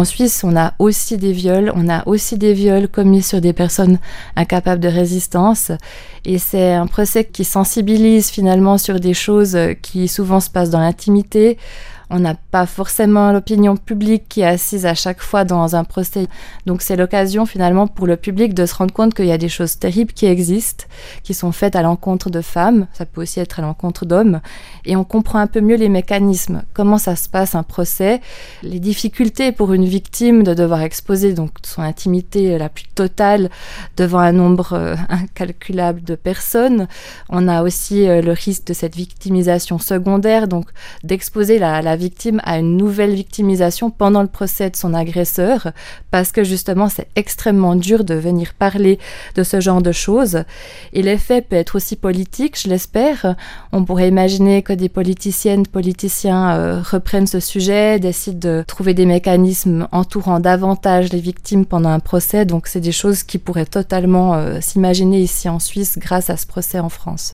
en Suisse, on a aussi des viols commis sur des personnes incapables de résistance. Et c'est un procès qui sensibilise finalement sur des choses qui souvent se passent dans l'intimité. On n'a pas forcément l'opinion publique qui est assise à chaque fois dans un procès. Donc c'est l'occasion finalement pour le public de se rendre compte qu'il y a des choses terribles qui existent, qui sont faites à l'encontre de femmes, ça peut aussi être à l'encontre d'hommes, et on comprend un peu mieux les mécanismes, comment ça se passe un procès, les difficultés pour une victime de devoir exposer donc son intimité la plus totale devant un nombre incalculable de personnes. On a aussi le risque de cette victimisation secondaire, donc d'exposer la victime à une nouvelle victimisation pendant le procès de son agresseur, parce que justement c'est extrêmement dur de venir parler de ce genre de choses. Et l'effet peut être aussi politique, je l'espère. On pourrait imaginer que des politiciennes, politiciens reprennent ce sujet, décident de trouver des mécanismes entourant davantage les victimes pendant un procès. Donc c'est des choses qui pourraient totalement s'imaginer ici en Suisse grâce à ce procès en France.